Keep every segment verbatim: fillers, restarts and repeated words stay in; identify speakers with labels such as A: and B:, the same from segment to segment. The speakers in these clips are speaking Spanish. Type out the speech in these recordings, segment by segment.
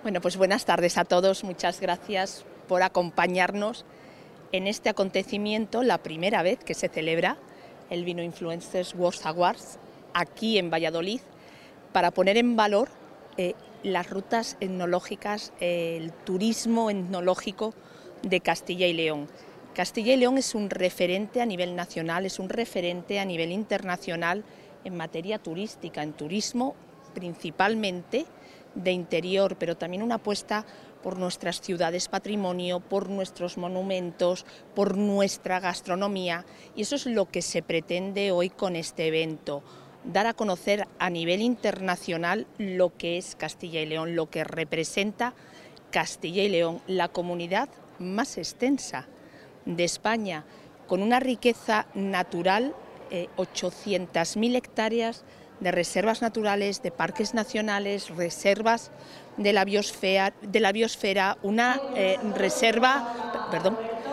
A: Bueno, pues buenas tardes a todos. Muchas gracias por acompañarnos en este acontecimiento, la primera vez que se celebra el Vino Influencers World Awards aquí en Valladolid, para poner en valor eh, las rutas etnológicas, eh, el turismo etnológico de Castilla y León. Castilla y León es un referente a nivel nacional, es un referente a nivel internacional en materia turística, en turismo principalmente de interior, pero también una apuesta por nuestras ciudades patrimonio, por nuestros monumentos, por nuestra gastronomía, y eso es lo que se pretende hoy con este evento, dar a conocer a nivel internacional lo que es Castilla y León, lo que representa Castilla y León, la comunidad más extensa de España, con una riqueza natural, eh, ochocientas mil hectáreas de reservas naturales, de parques nacionales, reservas de la biosfera, de la biosfera una eh, reserva, perdón,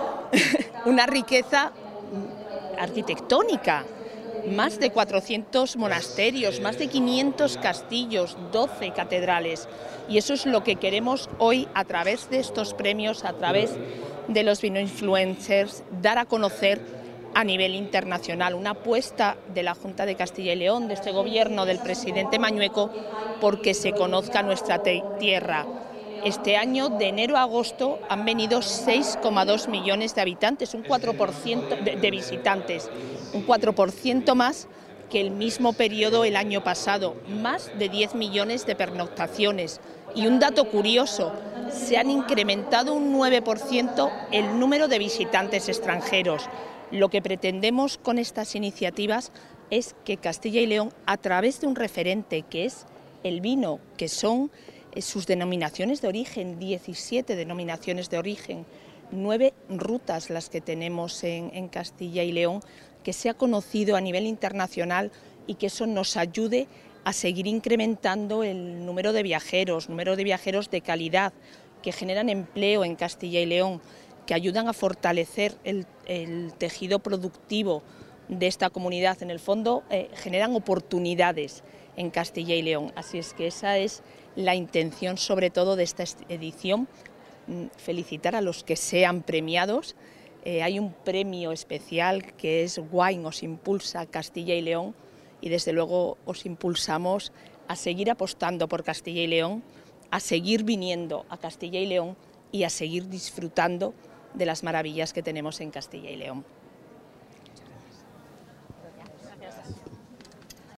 A: una riqueza arquitectónica, más de cuatrocientos monasterios, más de quinientos castillos, doce catedrales, y eso es lo que queremos hoy a través de estos premios, a través de los Vino Influencers, dar a conocer a nivel internacional, una apuesta de la Junta de Castilla y León, de este gobierno del presidente Mañueco, porque se conozca nuestra tierra. Este año, de enero a agosto, han venido seis coma dos millones de habitantes, un cuatro por ciento de, de visitantes, un cuatro por ciento más que el mismo periodo el año pasado, más de diez millones de pernoctaciones. Y un dato curioso, se han incrementado un nueve por ciento el número de visitantes extranjeros. Lo que pretendemos con estas iniciativas es que Castilla y León, a través de un referente que es el vino, que son sus denominaciones de origen, diecisiete denominaciones de origen, nueve rutas las que tenemos en, en Castilla y León, que sea conocido a nivel internacional y que eso nos ayude a seguir incrementando el número de viajeros, número de viajeros de calidad, que generan empleo en Castilla y León, que ayudan a fortalecer el, el tejido productivo de esta comunidad. En el fondo eh, generan oportunidades en Castilla y León. Así es que esa es la intención sobre todo de esta edición, felicitar a los que sean premiados. Eh, hay un premio especial que es Wine os impulsa Castilla y León, y desde luego os impulsamos a seguir apostando por Castilla y León, a seguir viniendo a Castilla y León y a seguir disfrutando de las maravillas que tenemos en Castilla y León.